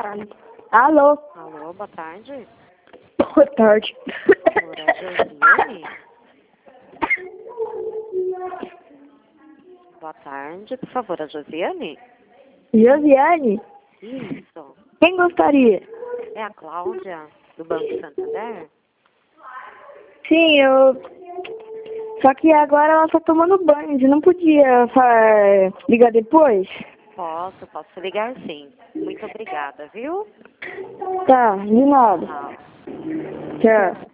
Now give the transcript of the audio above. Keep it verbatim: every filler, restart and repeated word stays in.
Alô? Alô, boa tarde. Boa tarde. Senhora Josiane? Boa tarde, por favor, a Josiane? Josiane? Isso. Quem gostaria? É a Cláudia, do Banco Santander? Sim, eu... Só que agora ela tá tomando banho. Você não podia fa- ligar depois? Posso, posso ligar sim. Muito obrigada, viu? Tá, de nada. Tchau. Tchau.